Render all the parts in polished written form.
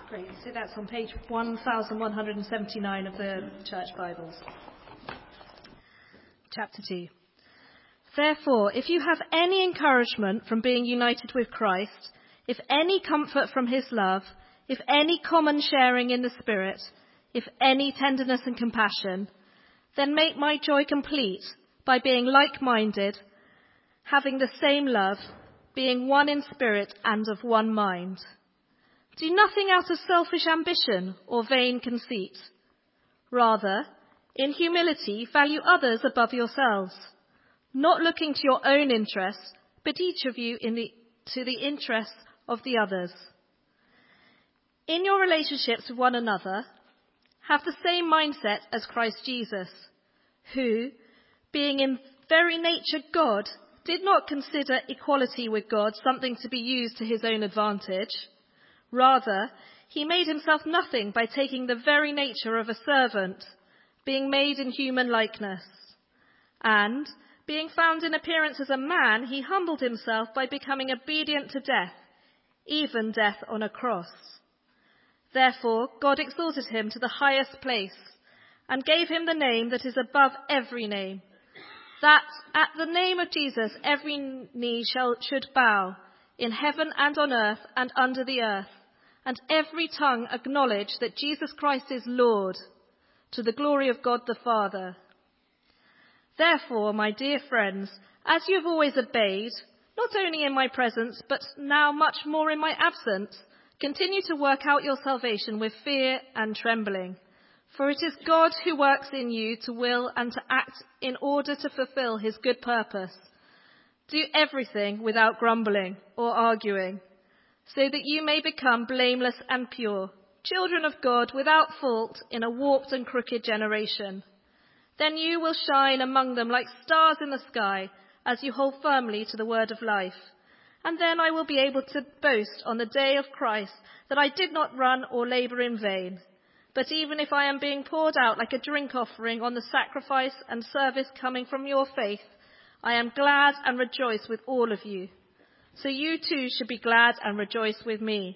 Great. So that's on page 1179 of the Church Bibles. Chapter 2. Therefore, if you have any encouragement from being united with Christ, if any comfort from his love, if any common sharing in the Spirit, if any tenderness and compassion, then make my joy complete by being like-minded, having the same love, being one in spirit and of one mind. Do nothing out of selfish ambition or vain conceit. Rather, in humility, value others above yourselves, not looking to your own interests, but each of you to the interests of the others. In your relationships with one another, have the same mindset as Christ Jesus, who, being in very nature God, did not consider equality with God something to be used to his own advantage. Rather, he made himself nothing by taking the very nature of a servant, being made in human likeness. And, being found in appearance as a man, he humbled himself by becoming obedient to death, even death on a cross. Therefore, God exalted him to the highest place and gave him the name that is above every name, that at the name of Jesus every knee should bow, in heaven and on earth and under the earth, and every tongue acknowledge that Jesus Christ is Lord, to the glory of God the Father. Therefore, my dear friends, as you have always obeyed, not only in my presence, but now much more in my absence, continue to work out your salvation with fear and trembling. For it is God who works in you to will and to act in order to fulfill his good purpose. Do everything without grumbling or arguing, so that you may become blameless and pure, children of God without fault in a warped and crooked generation. Then you will shine among them like stars in the sky as you hold firmly to the word of life. And then I will be able to boast on the day of Christ that I did not run or labor in vain. But even if I am being poured out like a drink offering on the sacrifice and service coming from your faith, I am glad and rejoice with all of you. So you too should be glad and rejoice with me.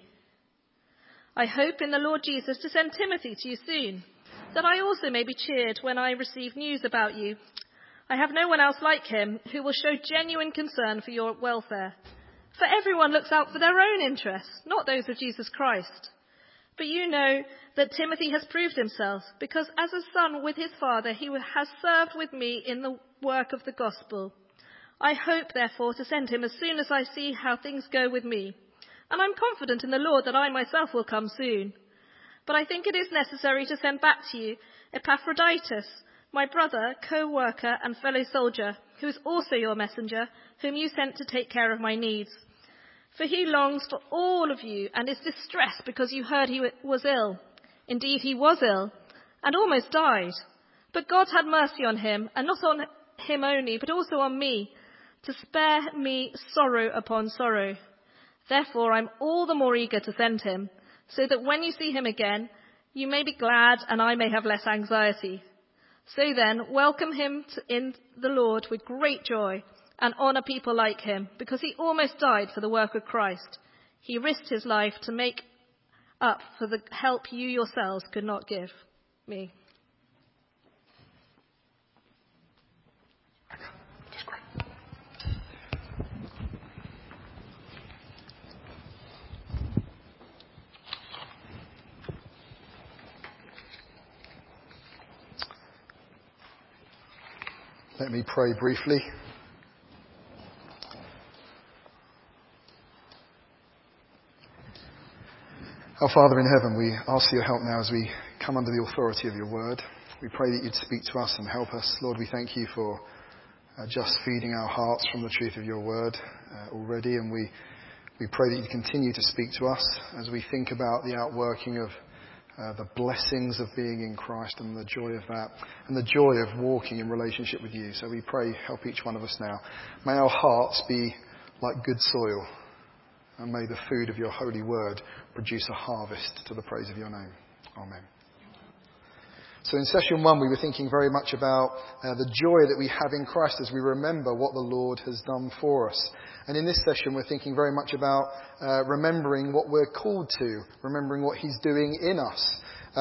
I hope in the Lord Jesus to send Timothy to you soon, that I also may be cheered when I receive news about you. I have no one else like him who will show genuine concern for your welfare. For everyone looks out for their own interests, not those of Jesus Christ. But you know that Timothy has proved himself, because as a son with his father, he has served with me in the work of the gospel. I hope, therefore, to send him as soon as I see how things go with me. And I'm confident in the Lord that I myself will come soon. But I think it is necessary to send back to you Epaphroditus, my brother, co-worker and fellow soldier, who is also your messenger, whom you sent to take care of my needs. For he longs for all of you and is distressed because you heard he was ill. Indeed, he was ill and almost died. But God had mercy on him, and not on him only, but also on me, to spare me sorrow upon sorrow. Therefore, I'm all the more eager to send him, so that when you see him again, you may be glad and I may have less anxiety. So then, welcome him in the Lord with great joy, and honor people like him, because he almost died for the work of Christ. He risked his life to make up for the help you yourselves could not give me. Let me pray briefly. Our Father in heaven, we ask for your help now as we come under the authority of your word. We pray that you'd speak to us and help us. Lord, we thank you for just feeding our hearts from the truth of your word already, and we pray that you'd continue to speak to us as we think about the outworking of the blessings of being in Christ and the joy of that, and the joy of walking in relationship with you. So we pray, help each one of us now. May our hearts be like good soil, and may the food of your holy word produce a harvest to the praise of your name. Amen. So in session 1, we were thinking very much about the joy that we have in Christ as we remember what the Lord has done for us. And in this session, we're thinking very much about remembering what we're called to, remembering what he's doing in us.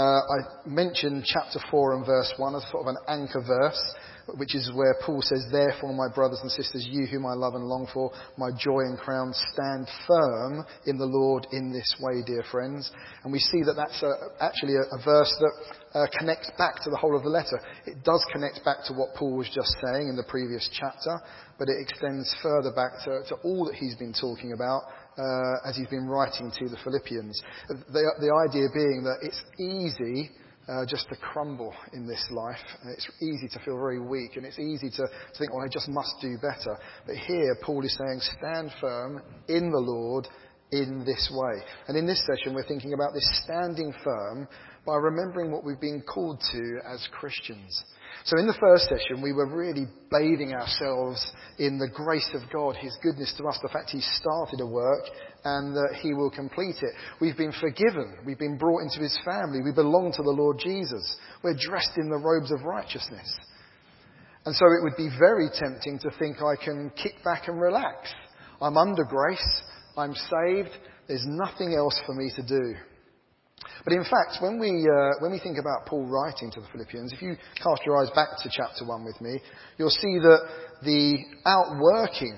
I mentioned chapter 4 and verse 1 as sort of an anchor verse, which is where Paul says, "Therefore, my brothers and sisters, you whom I love and long for, my joy and crown, stand firm in the Lord in this way, dear friends." And we see that that's actually a verse that connects back to the whole of the letter. It does connect back to what Paul was just saying in the previous chapter, but it extends further back to all that he's been talking about as he's been writing to the Philippians. The idea being that it's easy just to crumble in this life. It's easy to feel very weak, and it's easy to think, I just must do better. But here, Paul is saying, stand firm in the Lord in this way. And in this session, we're thinking about this standing firm by remembering what we've been called to as Christians. So in the first session, we were really bathing ourselves in the grace of God, his goodness to us, the fact he started a work and that he will complete it. We've been forgiven. We've been brought into his family. We belong to the Lord Jesus. We're dressed in the robes of righteousness. And so it would be very tempting to think I can kick back and relax. I'm under grace. I'm saved. There's nothing else for me to do. But in fact, when we think about Paul writing to the Philippians, if you cast your eyes back to chapter 1 with me, you'll see that the outworking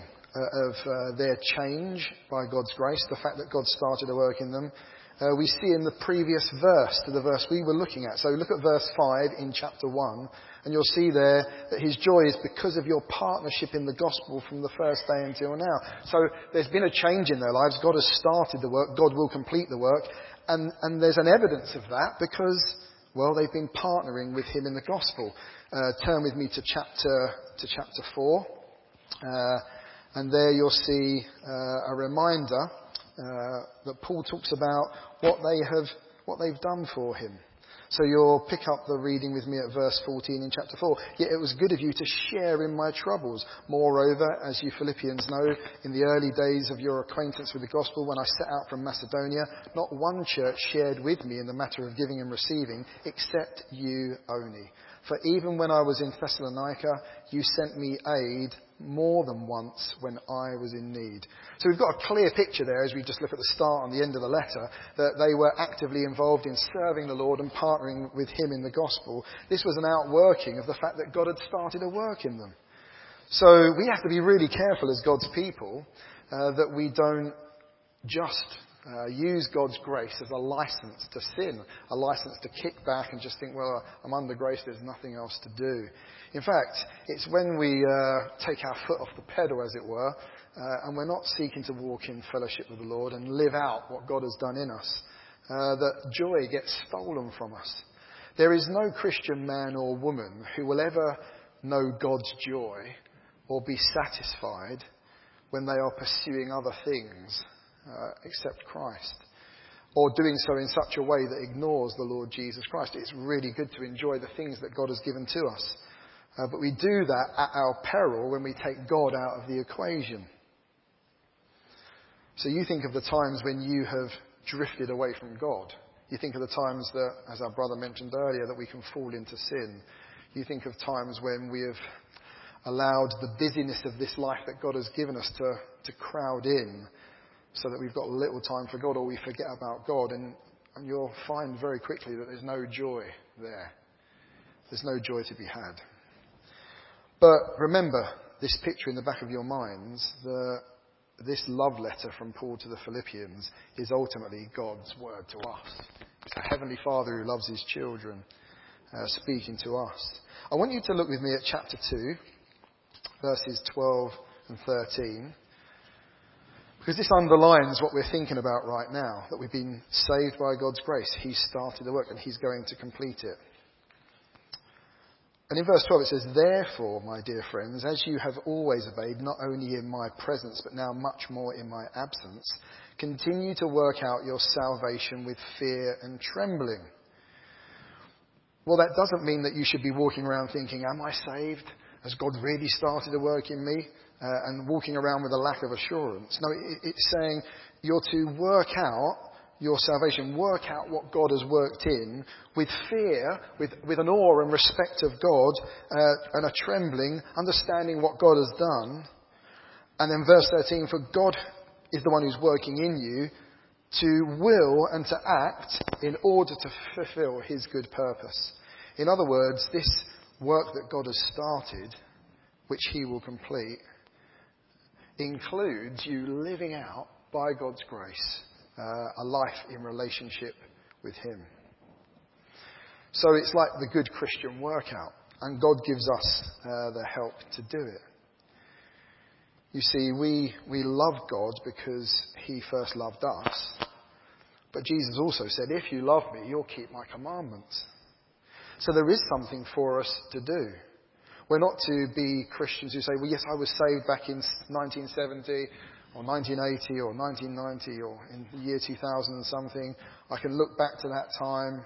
of their change by God's grace, the fact that God started a work in them, we see in the previous verse to the verse we were looking at. So look at verse 5 in chapter 1, and you'll see there that his joy is because of your partnership in the gospel from the first day until now. So there's been a change in their lives. God has started the work. God will complete the work. And there's an evidence of that because, well, they've been partnering with him in the gospel. Turn with me to chapter 4. And there you'll see a reminder that Paul talks about what they've done for him. So you'll pick up the reading with me at verse 14 in chapter 4. "Yet it was good of you to share in my troubles. Moreover, as you Philippians know, in the early days of your acquaintance with the gospel, when I set out from Macedonia, not one church shared with me in the matter of giving and receiving, except you only. For even when I was in Thessalonica, you sent me aid more than once when I was in need." So we've got a clear picture there as we just look at the start and the end of the letter that they were actively involved in serving the Lord and partnering with him in the gospel. This was an outworking of the fact that God had started a work in them. So we have to be really careful as God's people that we don't just use God's grace as a license to sin, a license to kick back and just think, well, I'm under grace, there's nothing else to do. In fact, it's when we take our foot off the pedal, as it were, and we're not seeking to walk in fellowship with the Lord and live out what God has done in us, that joy gets stolen from us. There is no Christian man or woman who will ever know God's joy or be satisfied when they are pursuing other things except Christ, or doing so in such a way that ignores the Lord Jesus Christ. It's really good to enjoy the things that God has given to us, but we do that at our peril when we take God out of the equation. So you think of the times when you have drifted away from God. You think of the times that, as our brother mentioned earlier, that we can fall into sin. You think of times when we have allowed the busyness of this life that God has given us to crowd in, so that we've got little time for God, or we forget about God, and you'll find very quickly that there's no joy there. There's no joy to be had. But remember this picture in the back of your minds, this love letter from Paul to the Philippians is ultimately God's word to us. It's a heavenly Father who loves his children speaking to us. I want you to look with me at chapter 2, verses 12 and 13. Because this underlines what we're thinking about right now, that we've been saved by God's grace. He's started the work and he's going to complete it. And in verse 12 it says, "Therefore, my dear friends, as you have always obeyed, not only in my presence, but now much more in my absence, continue to work out your salvation with fear and trembling." Well, that doesn't mean that you should be walking around thinking, am I saved? Has God really started a work in me? And walking around with a lack of assurance. No, it's saying you're to work out your salvation, work out what God has worked in with fear, with an awe and respect of God, and a trembling, understanding what God has done. And then verse 13, for God is the one who's working in you to will and to act in order to fulfill his good purpose. In other words, this work that God has started, which he will complete, includes you living out, by God's grace, a life in relationship with him. So it's like the good Christian workout, and God gives us the help to do it. You see, we love God because he first loved us. But Jesus also said, if you love me, you'll keep my commandments. So there is something for us to do. We're not to be Christians who say, well, yes, I was saved back in 1970 or 1980 or 1990 or in the year 2000 and something. I can look back to that time.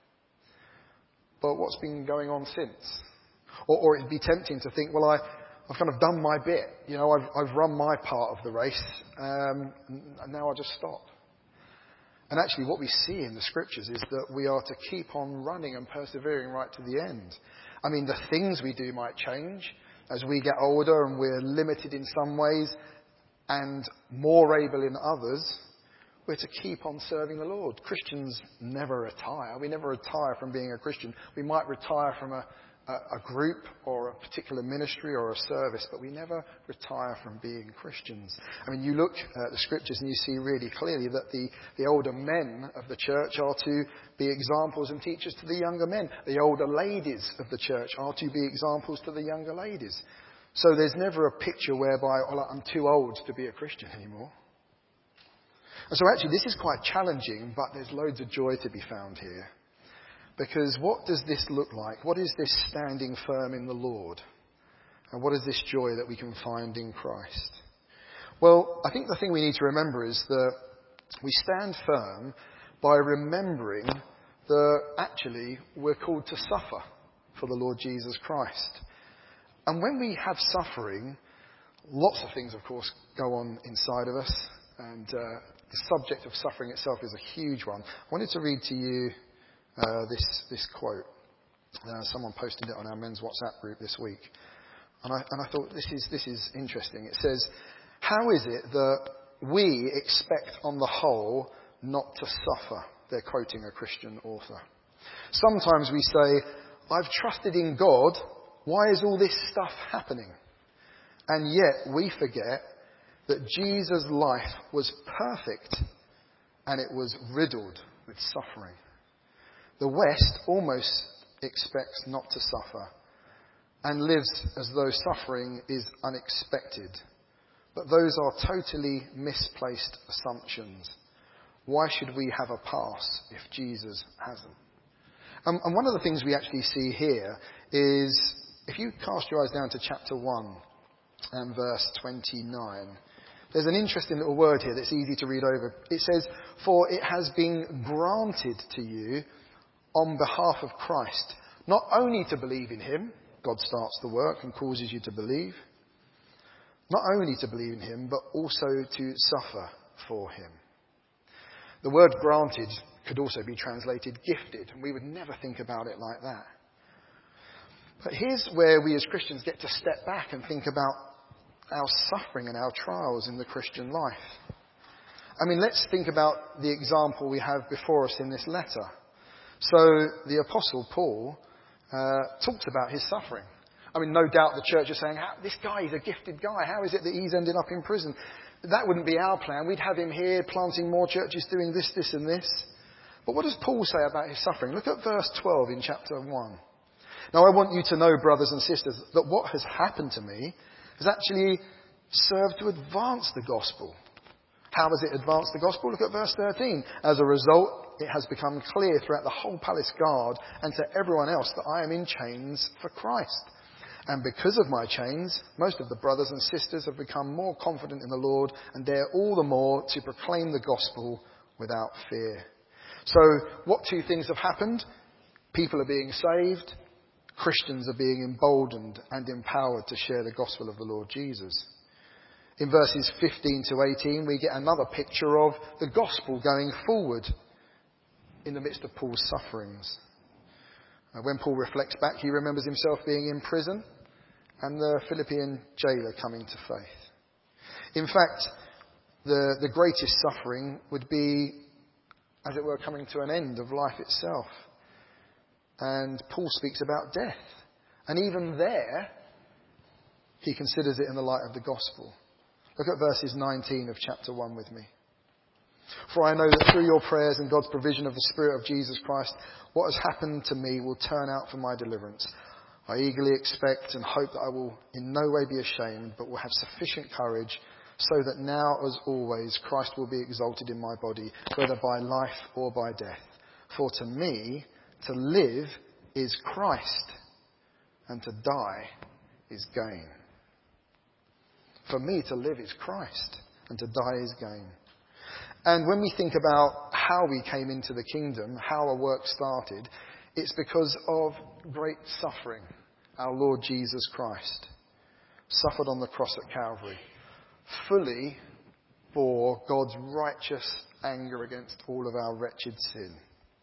But what's been going on since? Or it'd be tempting to think, well, I've kind of done my bit. You know, I've run my part of the race, and now I'll just stop. And actually what we see in the scriptures is that we are to keep on running and persevering right to the end. I mean, the things we do might change as we get older and we're limited in some ways and more able in others. We're to keep on serving the Lord. Christians never retire. We never retire from being a Christian. We might retire from a group or a particular ministry or a service, but we never retire from being Christians. I mean, you look at the scriptures and you see really clearly that the older men of the church are to be examples and teachers to the younger men. The older ladies of the church are to be examples to the younger ladies. So there's never a picture whereby, oh, I'm too old to be a Christian anymore. And so actually this is quite challenging, but there's loads of joy to be found here. Because what does this look like? What is this standing firm in the Lord? And what is this joy that we can find in Christ? Well, I think the thing we need to remember is that we stand firm by remembering that actually we're called to suffer for the Lord Jesus Christ. And when we have suffering, lots of things, of course, go on inside of us. And the subject of suffering itself is a huge one. I wanted to read to you this quote. Someone posted it on our men's WhatsApp group this week. And I thought, this is interesting. It says, how is it that we expect on the whole not to suffer? They're quoting a Christian author. Sometimes we say, I've trusted in God. Why is all this stuff happening? And yet we forget that Jesus' life was perfect and it was riddled with suffering. The West almost expects not to suffer and lives as though suffering is unexpected. But those are totally misplaced assumptions. Why should we have a pass if Jesus hasn't? And one of the things we actually see here is, if you cast your eyes down to chapter 1 and verse 29, there's an interesting little word here that's easy to read over. It says, for it has been granted to you on behalf of Christ, not only to believe in him, God starts the work and causes you to believe, not only to believe in him, but also to suffer for him. The word granted could also be translated gifted, and we would never think about it like that. But here's where we as Christians get to step back and think about our suffering and our trials in the Christian life. I mean, let's think about the example we have before us in this letter. So the Apostle Paul talks about his suffering. I mean, no doubt the church is saying, this guy is a gifted guy. How is it that he's ended up in prison? That wouldn't be our plan. We'd have him here planting more churches, doing this, this and this. But what does Paul say about his suffering? Look at verse 12 in chapter 1. Now I want you to know, brothers and sisters, that what has happened to me has actually served to advance the gospel. How has it advanced the gospel? Look at verse 13. As a result, it has become clear throughout the whole palace guard and to everyone else that I am in chains for Christ. And because of my chains, most of the brothers and sisters have become more confident in the Lord and dare all the more to proclaim the gospel without fear. So what two things have happened? People are being saved. Christians are being emboldened and empowered to share the gospel of the Lord Jesus. In verses 15 to 18, we get another picture of the gospel going forward in the midst of Paul's sufferings. When Paul reflects back, he remembers himself being in prison and the Philippian jailer coming to faith. In fact, the greatest suffering would be, as it were, coming to an end of life itself. And Paul speaks about death. And even there, he considers it in the light of the gospel. Look at verses 19 of chapter 1 with me. For I know that through your prayers and God's provision of the Spirit of Jesus Christ, what has happened to me will turn out for my deliverance. I eagerly expect and hope that I will in no way be ashamed, but will have sufficient courage, so that now, as always, Christ will be exalted in my body, whether by life or by death. For to me, to live is Christ, and to die is gain. For me, to live is Christ, and to die is gain. And when we think about how we came into the kingdom, how our work started, it's because of great suffering. Our Lord Jesus Christ suffered on the cross at Calvary, fully bore God's righteous anger against all of our wretched sin.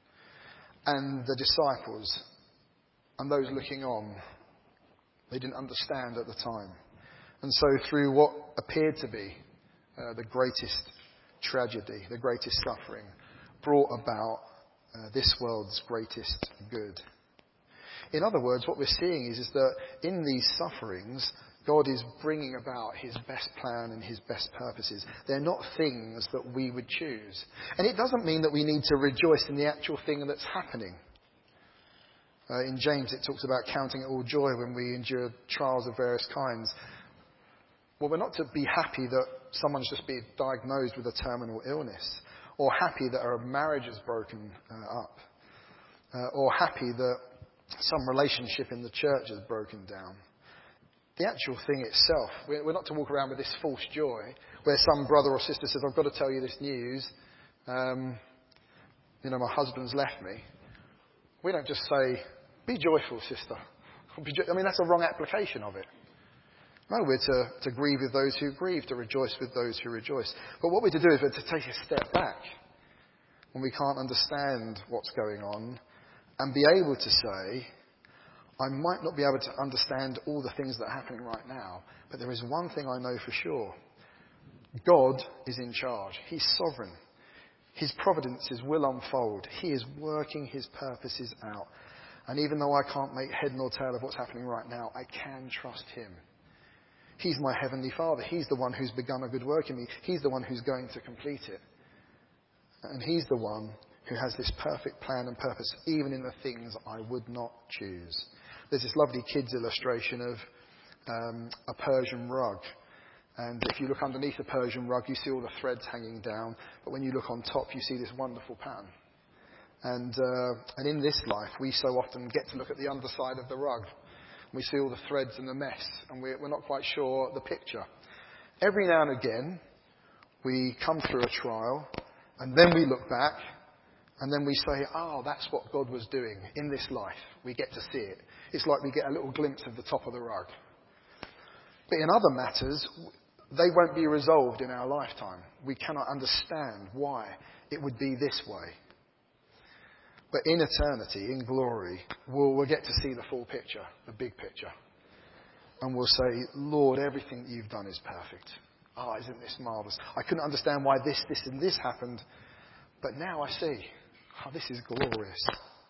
And the disciples and those looking on, they didn't understand at the time. And so through what appeared to be the greatest tragedy, the greatest suffering, brought about this world's greatest good. In other words, what we're seeing is that in these sufferings, God is bringing about his best plan and his best purposes. They're not things that we would choose. And it doesn't mean that we need to rejoice in the actual thing that's happening. In James, it talks about counting it all joy when we endure trials of various kinds. Well, we're not to be happy that someone's just been diagnosed with a terminal illness, or happy that a marriage is broken up, or happy that some relationship in the church has broken down. The actual thing itself, we're not to walk around with this false joy where some brother or sister says, I've got to tell you this news, my husband's left me. We don't just say, be joyful, sister. That's a wrong application of it. No, we're to grieve with those who grieve, to rejoice with those who rejoice. But what we're to do is we're to take a step back when we can't understand what's going on and be able to say, I might not be able to understand all the things that are happening right now, but there is one thing I know for sure. God is in charge. He's sovereign. His providences will unfold. He is working his purposes out. And even though I can't make head nor tail of what's happening right now, I can trust him. He's my heavenly Father. He's the one who's begun a good work in me. He's the one who's going to complete it. And he's the one who has this perfect plan and purpose, even in the things I would not choose. There's this lovely kids illustration of a Persian rug. And if you look underneath the Persian rug, you see all the threads hanging down. But when you look on top, you see this wonderful pattern. And in this life, we so often get to look at the underside of the rug. We see all the threads and the mess, and we're not quite sure the picture. Every now and again, we come through a trial, and then we look back, and then we say, that's what God was doing in this life. We get to see it. It's like we get a little glimpse of the top of the rug. But in other matters, they won't be resolved in our lifetime. We cannot understand why it would be this way. But in eternity, in glory, we'll get to see the full picture, the big picture. And we'll say, Lord, everything that you've done is perfect. Isn't this marvellous? I couldn't understand why this, and this happened. But now I see. This is glorious.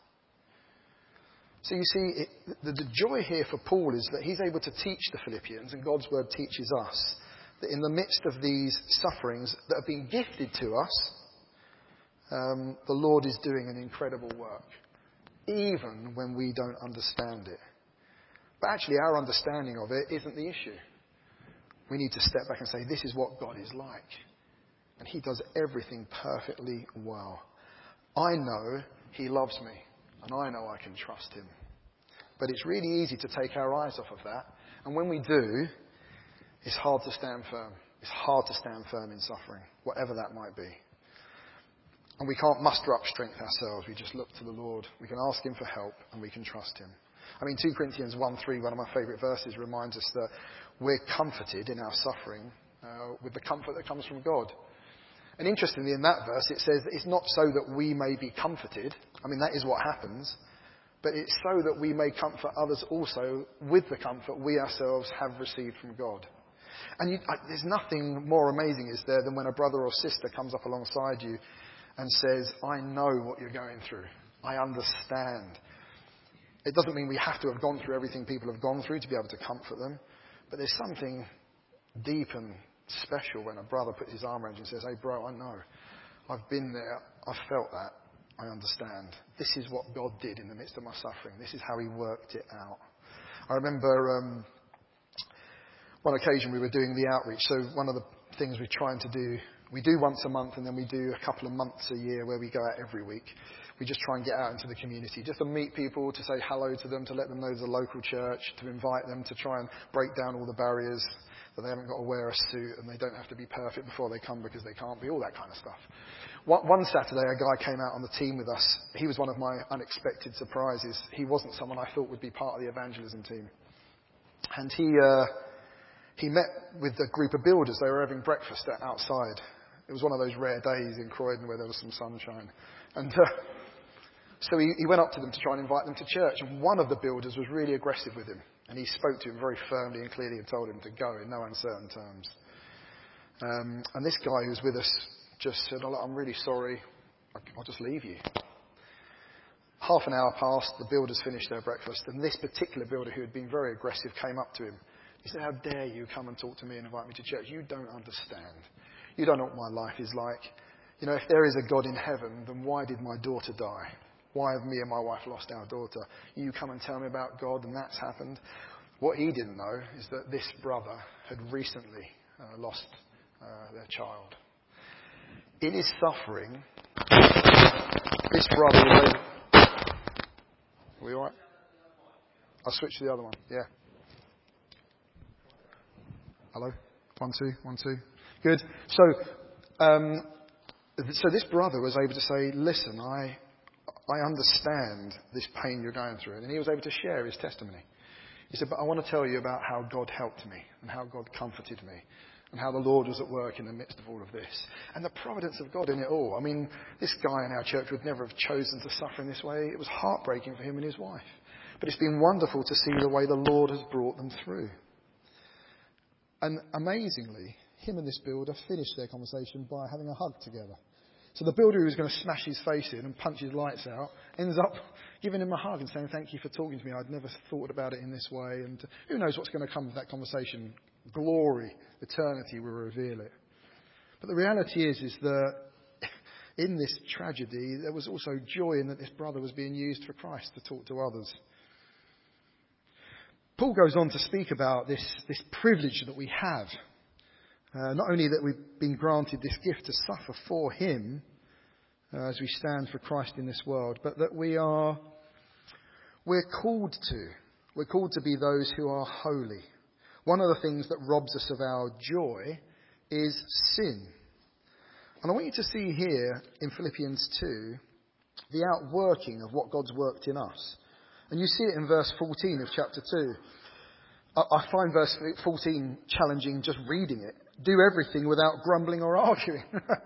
So you see, the joy here for Paul is that he's able to teach the Philippians, and God's word teaches us, that in the midst of these sufferings that have been gifted to us, the Lord is doing an incredible work, even when we don't understand it. But actually, our understanding of it isn't the issue. We need to step back and say, this is what God is like. And he does everything perfectly well. I know he loves me, and I know I can trust him. But it's really easy to take our eyes off of that. And when we do, it's hard to stand firm. It's hard to stand firm in suffering, whatever that might be. And we can't muster up strength ourselves. We just look to the Lord. We can ask him for help, and we can trust him. 2 Corinthians 1:3, one of my favourite verses, reminds us that we're comforted in our suffering with the comfort that comes from God. And interestingly, in that verse, it says that it's not so that we may be comforted. I mean, that is what happens. But it's so that we may comfort others also with the comfort we ourselves have received from God. And there's nothing more amazing, is there, than when a brother or sister comes up alongside you and says, I know what you're going through. I understand. It doesn't mean we have to have gone through everything people have gone through to be able to comfort them. But there's something deep and special when a brother puts his arm around you and says, hey bro, I know. I've been there. I've felt that. I understand. This is what God did in the midst of my suffering. This is how he worked it out. I remember one occasion we were doing the outreach. So one of the things we're trying to do, we do once a month and then we do a couple of months a year where we go out every week. We just try and get out into the community, just to meet people, to say hello to them, to let them know there's a local church, to invite them, to try and break down all the barriers, that they haven't got to wear a suit and they don't have to be perfect before they come because they can't be, all that kind of stuff. One Saturday, a guy came out on the team with us. He was one of my unexpected surprises. He wasn't someone I thought would be part of the evangelism team. And he met with a group of builders. They were having breakfast outside. It was one of those rare days in Croydon where there was some sunshine. And so he went up to them to try and invite them to church. And one of the builders was really aggressive with him. And he spoke to him very firmly and clearly and told him to go in no uncertain terms. And this guy who was with us just said, oh, look, I'm really sorry. I'll just leave you. Half an hour passed. The builders finished their breakfast. And this particular builder who had been very aggressive came up to him. He said, how dare you come and talk to me and invite me to church? You don't understand. You don't know what my life is like. You know, if there is a God in heaven, then why did my daughter die? Why have me and my wife lost our daughter? You come and tell me about God and that's happened. What he didn't know is that this brother had recently lost their child. In his suffering, this brother was able... Are we all right? I'll switch to the other one. Yeah. Hello? 1, 2, 1, 2. Good. So this brother was able to say, listen, I understand this pain you're going through. And he was able to share his testimony. He said, but I want to tell you about how God helped me and how God comforted me and how the Lord was at work in the midst of all of this. And the providence of God in it all. I mean, this guy in our church would never have chosen to suffer in this way. It was heartbreaking for him and his wife. But it's been wonderful to see the way the Lord has brought them through. And amazingly, him and this builder finished their conversation by having a hug together. So the builder who was going to smash his face in and punch his lights out ends up giving him a hug and saying, thank you for talking to me. I'd never thought about it in this way. And who knows what's going to come of that conversation. Glory, eternity will reveal it. But the reality is that in this tragedy, there was also joy in that this brother was being used for Christ to talk to others. Paul goes on to speak about this privilege that we have. Not only that we've been granted this gift to suffer for him as we stand for Christ in this world, but that we're called to be those who are holy. One of the things that robs us of our joy is sin. And I want you to see here in Philippians 2 the outworking of what God's worked in us. And you see it in verse 14 of chapter 2. I find verse 14 challenging just reading it. Do everything without grumbling or arguing.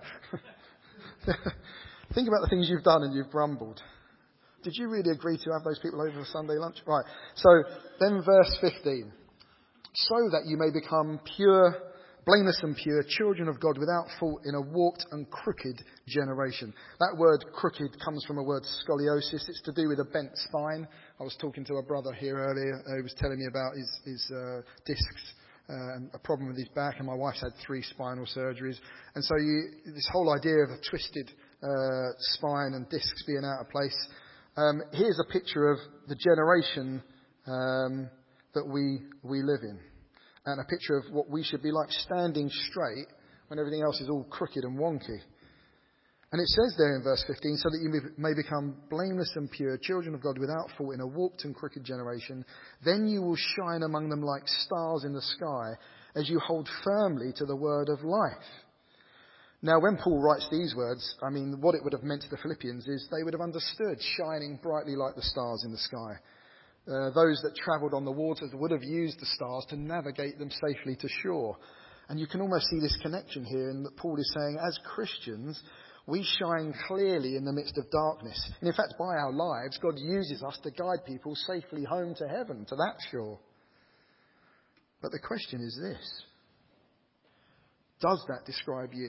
Think about the things you've done and you've grumbled. Did you really agree to have those people over for Sunday lunch? Right. So then verse 15. So that you may become pure, blameless and pure, children of God without fault in a warped and crooked generation. That word crooked comes from a word scoliosis. It's to do with a bent spine. I was talking to a brother here earlier who was telling me about his discs. A problem with his back, and my wife's had 3 spinal surgeries. And so this whole idea of a twisted spine and discs being out of place. Here's a picture of the generation that we live in. And a picture of what we should be like, standing straight when everything else is all crooked and wonky. And it says there in verse 15, so that you may become blameless and pure, children of God without fault in a warped and crooked generation. Then you will shine among them like stars in the sky as you hold firmly to the word of life. Now, when Paul writes these words, I mean, what it would have meant to the Philippians is they would have understood shining brightly like the stars in the sky. Those that travelled on the waters would have used the stars to navigate them safely to shore. And you can almost see this connection here in that Paul is saying, as Christians, we shine clearly in the midst of darkness. And in fact, by our lives, God uses us to guide people safely home to heaven, to that shore. But the question is this: does that describe you?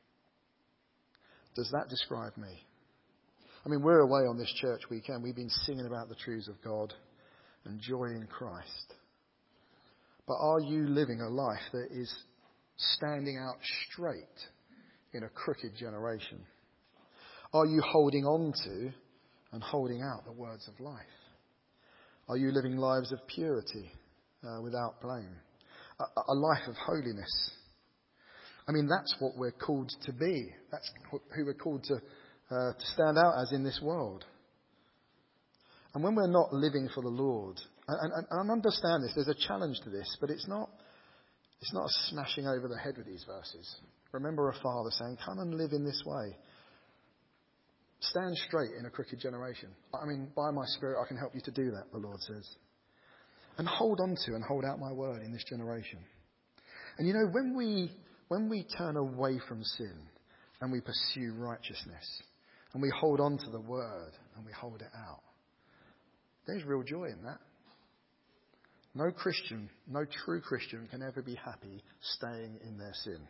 Does that describe me? I mean, we're away on this church weekend. We've been singing about the truths of God and joy in Christ. But are you living a life that is standing out straight in a crooked generation? Are you holding on to and holding out the words of life? Are you living lives of purity without blame? A life of holiness? I mean, that's what we're called to be. That's who we're called to stand out as in this world. And when we're not living for the Lord, and I understand this, there's a challenge to this, but it's not a smashing over the head with these verses. Remember a father saying, come and live in this way. Stand straight in a crooked generation. I mean, by my Spirit I can help you to do that, the Lord says. And hold on to and hold out my word in this generation. And you know, when we turn away from sin and we pursue righteousness and we hold on to the word and we hold it out, there's real joy in that. No Christian, no true Christian can ever be happy staying in their sin.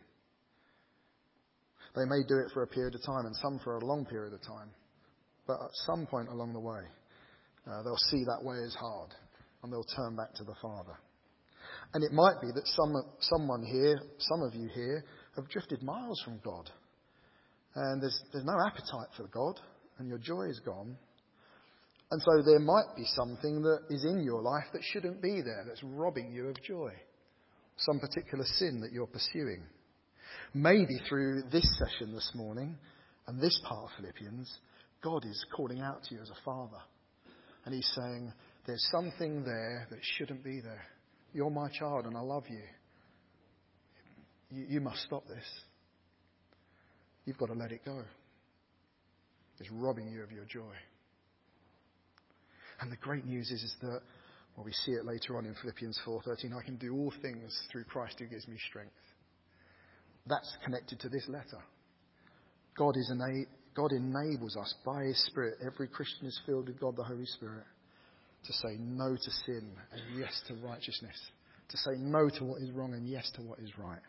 They may do it for a period of time and some for a long period of time. But at some point along the way, they'll see that way is hard and they'll turn back to the Father. And it might be that someone here, some of you here, have drifted miles from God. And there's no appetite for God and your joy is gone. And so there might be something that is in your life that shouldn't be there, that's robbing you of joy. Some particular sin that you're pursuing. Maybe through this session this morning and this part of Philippians, God is calling out to you as a father. And he's saying, there's something there that shouldn't be there. You're my child and I love you. You must stop this. You've got to let it go. It's robbing you of your joy. And the great news is that, well, we see it later on in Philippians 4:13, I can do all things through Christ who gives me strength. That's connected to this letter. God enables us by his Spirit. Every Christian is filled with God, the Holy Spirit, to say no to sin and yes to righteousness. To say no to what is wrong and yes to what is right.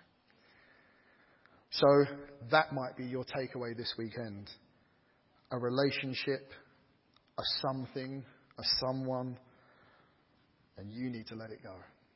So that might be your takeaway this weekend. A relationship, a something, a someone, and you need to let it go.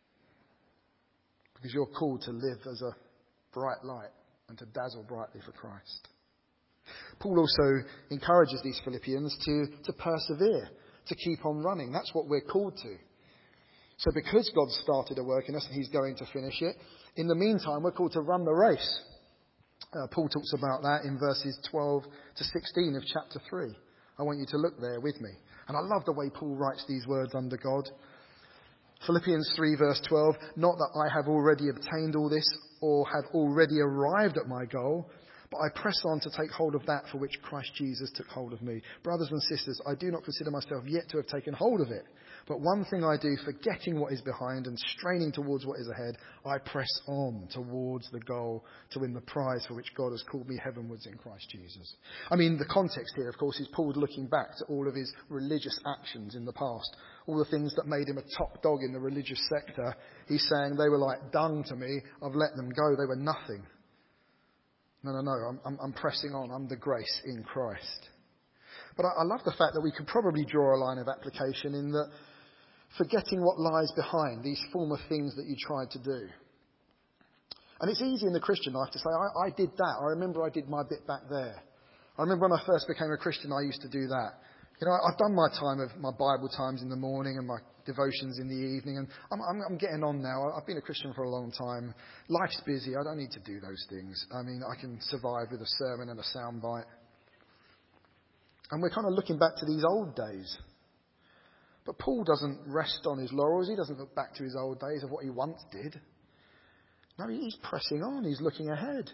Because you're called to live as a bright light and to dazzle brightly for Christ. Paul also encourages these Philippians to persevere, to keep on running. That's what we're called to. So because God started a work in us and he's going to finish it, in the meantime we're called to run the race. Paul talks about that in verses 12 to 16 of chapter 3. I want you to look there with me. And I love the way Paul writes these words under God. Philippians 3 verse 12, not that I have already obtained all this or have already arrived at my goal, but I press on to take hold of that for which Christ Jesus took hold of me. Brothers and sisters, I do not consider myself yet to have taken hold of it. But one thing I do, forgetting what is behind and straining towards what is ahead, I press on towards the goal to win the prize for which God has called me heavenwards in Christ Jesus. I mean, the context here, of course, is Paul looking back to all of his religious actions in the past. All the things that made him a top dog in the religious sector. He's saying they were like dung to me. I've let them go. They were nothing. No. I'm pressing on under grace in Christ. But I love the fact that we could probably draw a line of application in that forgetting what lies behind these former things that you tried to do. And it's easy in the Christian life to say, I did that. I remember I did my bit back there. I remember when I first became a Christian, I used to do that. You know, I've done my time of my Bible times in the morning and my devotions in the evening, and I'm getting on now. I've been a Christian for a long time. Life's busy. I don't need to do those things. I mean, I can survive with a sermon and a soundbite. And we're kind of looking back to these old days. But Paul doesn't rest on his laurels. He doesn't look back to his old days of what he once did. No, he's pressing on. He's looking ahead.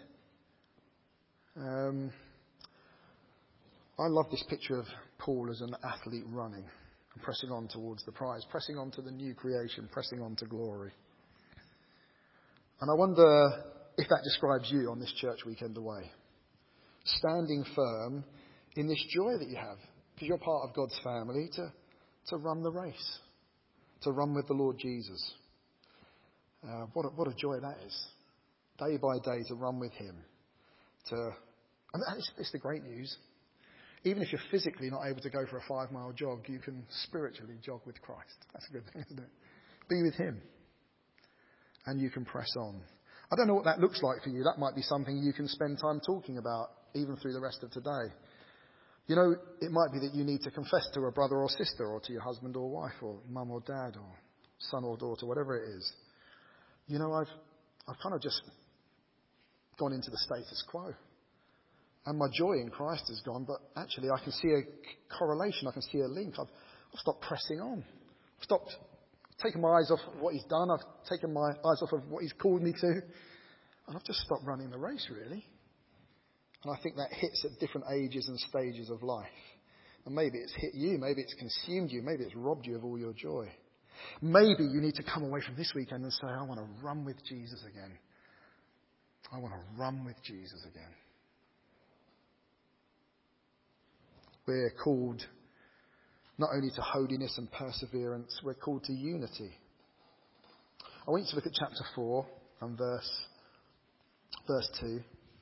I love this picture of Paul as an athlete running and pressing on towards the prize, pressing on to the new creation, pressing on to glory. And I wonder if that describes you on this church weekend away. Standing firm in this joy that you have, because you're part of God's family, to run the race, to run with the Lord Jesus. What a joy that is. Day by day to run with him. And it's the great news. Even if you're physically not able to go for a 5-mile jog, you can spiritually jog with Christ. That's a good thing, isn't it? Be with him. And you can press on. I don't know what that looks like for you. That might be something you can spend time talking about, even through the rest of today. You know, it might be that you need to confess to a brother or sister, or to your husband or wife, or mum or dad, or son or daughter, whatever it is. You know, I've kind of just gone into the status quo. And my joy in Christ is gone, but actually I can see a correlation, I can see a link. I've stopped pressing on. I've stopped taking my eyes off what he's done. I've taken my eyes off of what he's called me to. And I've just stopped running the race, really. And I think that hits at different ages and stages of life. And maybe it's hit you, maybe it's consumed you, maybe it's robbed you of all your joy. Maybe you need to come away from this weekend and say, I want to run with Jesus again. I want to run with Jesus again. We're called not only to holiness and perseverance, we're called to unity. I want you to look at chapter 4 and verse 2.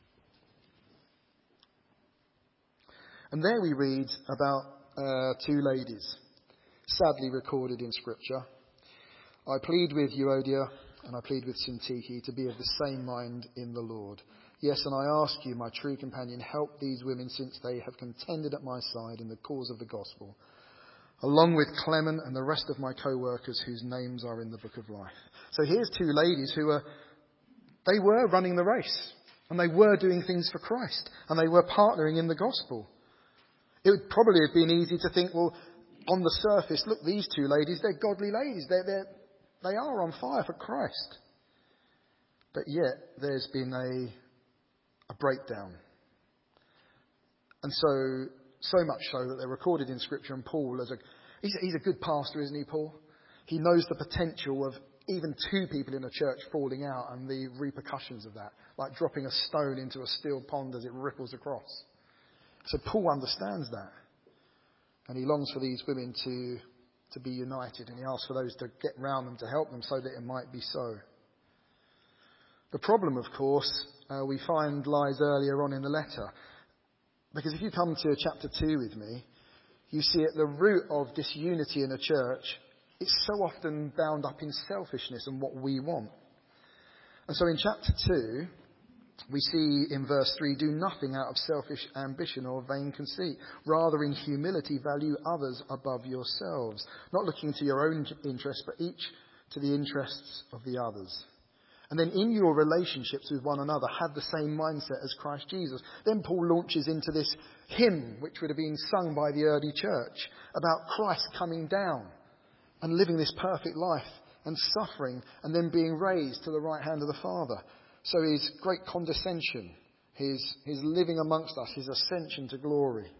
And there we read about 2 ladies, sadly recorded in Scripture. I plead with Euodia and I plead with Syntyche to be of the same mind in the Lord. Yes, and I ask you, my true companion, help these women since they have contended at my side in the cause of the gospel, along with Clement and the rest of my co-workers whose names are in the book of life. So here's 2 ladies who were running the race, and they were doing things for Christ, and they were partnering in the gospel. It would probably have been easy to think, well, on the surface, look, these 2 ladies, they're godly ladies. They are on fire for Christ. But yet, there's been a breakdown. And so much so that they're recorded in Scripture, and Paul, he's a good pastor, isn't he, Paul? He knows the potential of even 2 people in a church falling out and the repercussions of that, like dropping a stone into a still pond as it ripples across. So Paul understands that. And he longs for these women to be united, and he asks for those to get round them to help them so that it might be so. The problem, of course, we find lies earlier on in the letter. Because if you come to chapter 2 with me, you see at the root of disunity in a church, it's so often bound up in selfishness and what we want. And so in chapter 2, we see in verse 3, do nothing out of selfish ambition or vain conceit. Rather, in humility, value others above yourselves, not looking to your own interests, but each to the interests of the others. And then in your relationships with one another, have the same mindset as Christ Jesus. Then Paul launches into this hymn, which would have been sung by the early church, about Christ coming down and living this perfect life and suffering and then being raised to the right hand of the Father. So his great condescension, his living amongst us, his ascension to glory.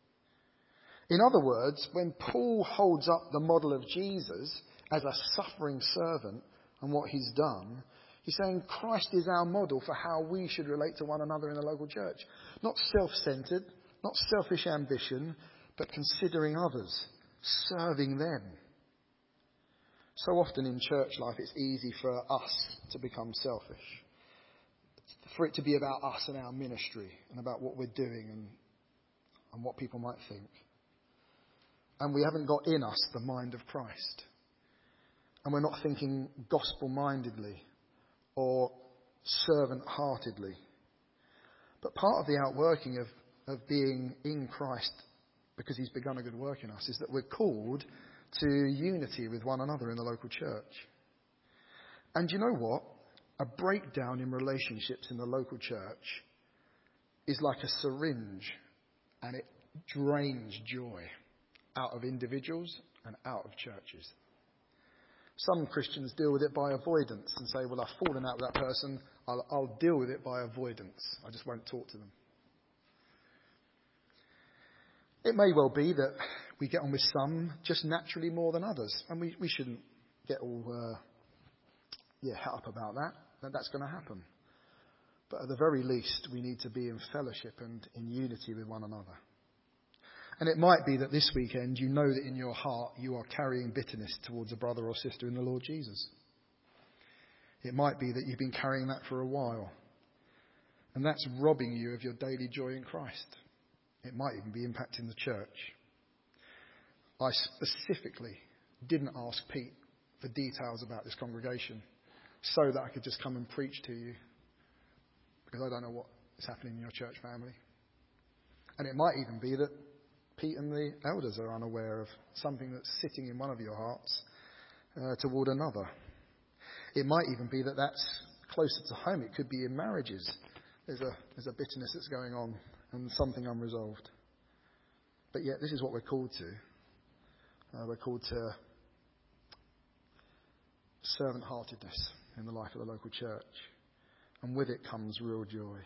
In other words, when Paul holds up the model of Jesus as a suffering servant and what he's done, he's saying Christ is our model for how we should relate to one another in the local church. Not self-centered, not selfish ambition, but considering others, serving them. So often in church life it's easy for us to become selfish. For it to be about us and our ministry and about what we're doing and what people might think. And we haven't got in us the mind of Christ. And we're not thinking gospel-mindedly or servant-heartedly. But part of the outworking of being in Christ, because he's begun a good work in us, is that we're called to unity with one another in the local church. And you know what? A breakdown in relationships in the local church is like a syringe, and it drains joy out of individuals and out of churches. Some Christians deal with it by avoidance and say, well, I've fallen out with that person, I'll deal with it by avoidance. I just won't talk to them. It may well be that we get on with some just naturally more than others, and we shouldn't get all het up about that. That's going to happen. But at the very least, we need to be in fellowship and in unity with one another. And it might be that this weekend you know that in your heart you are carrying bitterness towards a brother or sister in the Lord Jesus. It might be that you've been carrying that for a while. And that's robbing you of your daily joy in Christ. It might even be impacting the church. I specifically didn't ask Pete for details about this congregation so that I could just come and preach to you, because I don't know what is happening in your church family. And it might even be that Pete and the elders are unaware of something that's sitting in one of your hearts toward another. It might even be that that's closer to home. It could be in marriages. There's a bitterness that's going on and something unresolved. But yet this is what we're called to. We're called to servant-heartedness in the life of the local church. And with it comes real joy.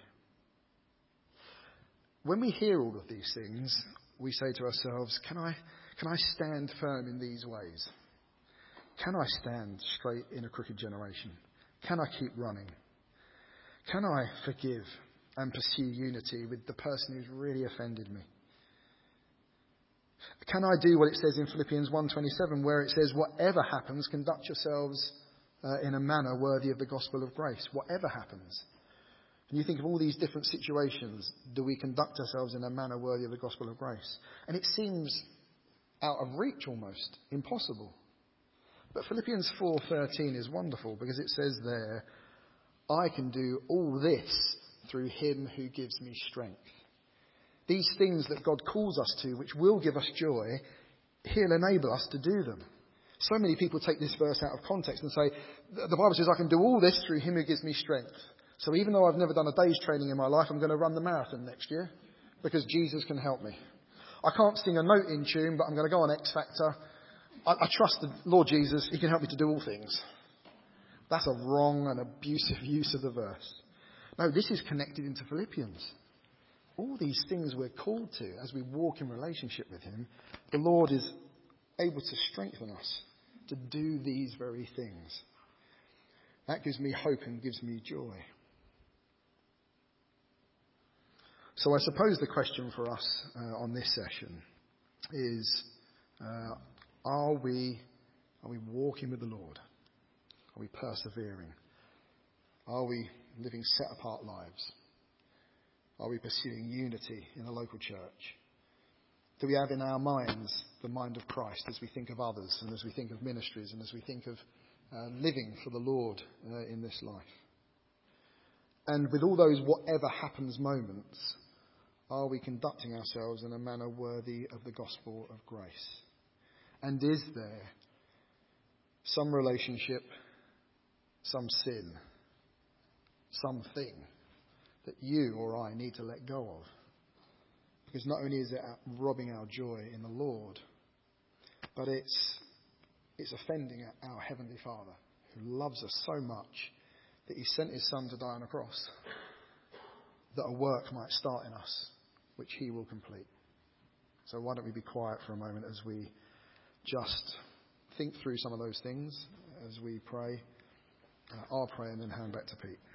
When we hear all of these things, we say to ourselves, can I stand firm in these ways? Can I stand straight in a crooked generation? Can I keep running? Can I forgive and pursue unity with the person who's really offended me? Can I do what it says in Philippians 1:27, where it says, whatever happens, conduct yourselves in a manner worthy of the gospel of grace? Whatever happens. And you think of all these different situations, do we conduct ourselves in a manner worthy of the gospel of grace? And it seems out of reach almost, impossible. But Philippians 4:13 is wonderful, because it says there, I can do all this through him who gives me strength. These things that God calls us to, which will give us joy, he'll enable us to do them. So many people take this verse out of context and say, the Bible says I can do all this through him who gives me strength. So even though I've never done a day's training in my life, I'm going to run the marathon next year because Jesus can help me. I can't sing a note in tune, but I'm going to go on X Factor. I trust the Lord Jesus. He can help me to do all things. That's a wrong and abusive use of the verse. No, this is connected into Philippians. All these things we're called to as we walk in relationship with him, the Lord is able to strengthen us to do these very things. That gives me hope and gives me joy. So I suppose the question for us on this session is, are we walking with the Lord? Are we persevering? Are we living set-apart lives? Are we pursuing unity in the local church? Do we have in our minds the mind of Christ as we think of others and as we think of ministries and as we think of living for the Lord in this life? And with all those whatever happens moments, are we conducting ourselves in a manner worthy of the gospel of grace? And is there some relationship, some sin, something that you or I need to let go of? Because not only is it robbing our joy in the Lord, but it's offending our Heavenly Father, who loves us so much that he sent his Son to die on a cross, that a work might start in us, which he will complete. So why don't we be quiet for a moment as we just think through some of those things as we pray. I'll pray and then hand back to Pete.